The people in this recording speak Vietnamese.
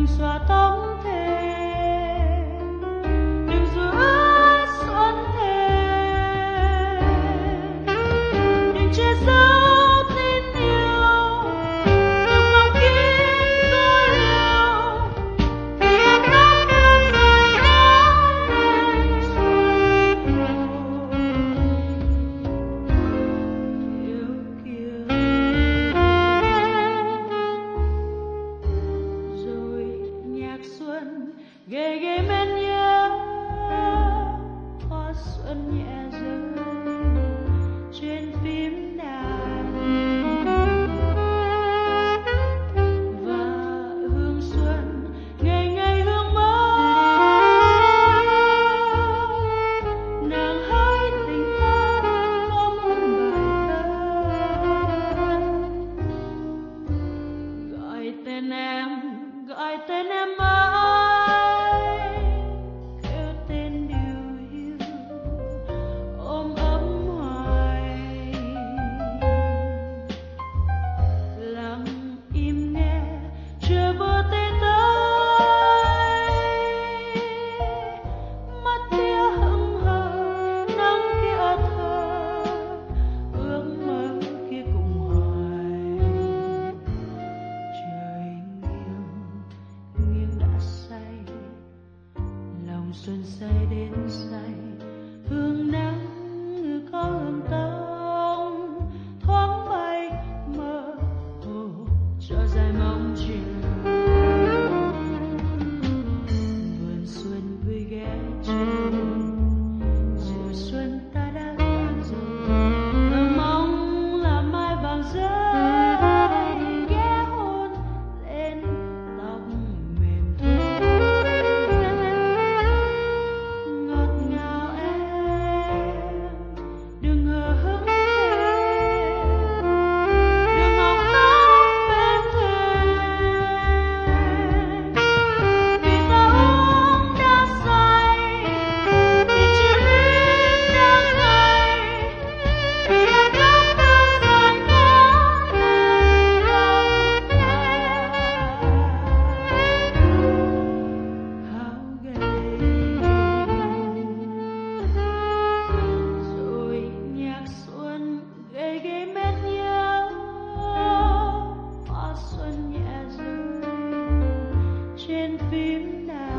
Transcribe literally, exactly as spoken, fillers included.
xóa tóc thề, đừng giữa xuân thề, đừng che giấu tin yêu, đừng không kín có liều, vì em đã đưa người ngỡ lên xuân yêu kia. Rồi nhạc xuân ghê ghê men nhớ, hoa xuân nhẹ rơi trên phím đàn, và hương xuân ngày ngày hương mới, nàng hỡi tình ta có muôn bài thơ, gọi tên em, gọi tên em ơi, kêu tên điều hiu, ôm ấm hoài, lặng im nghe chưa bờ tê tới, mắt tia hững hờ nắng kia thơ, ước mơ kia cùng hoài. Trời nghiêng nghiêng đã say, lòng xuân say đến say, hương nắng có hương tóc thoáng bay mơ hồ cho dài mong chiều. Vườn xuân vui ghé chơi, dù xuân ta đã vàng rồi, thơ mong là mai vàng rơi, ghé hôn lên tóc mềm thôi. Ngọt ngào em, đừng hờ hững thêm, đừng ngọc tóc bên thềm, vì ta uống đã say, vì chiều đến đang ngày, vì hạnh phúc đang dần ngỡ lên lòng ta hao gầy. Rồi nhạc xuân ghê ghê mét nhớ, hoa xuân nhẹ rơi trên phím đàn,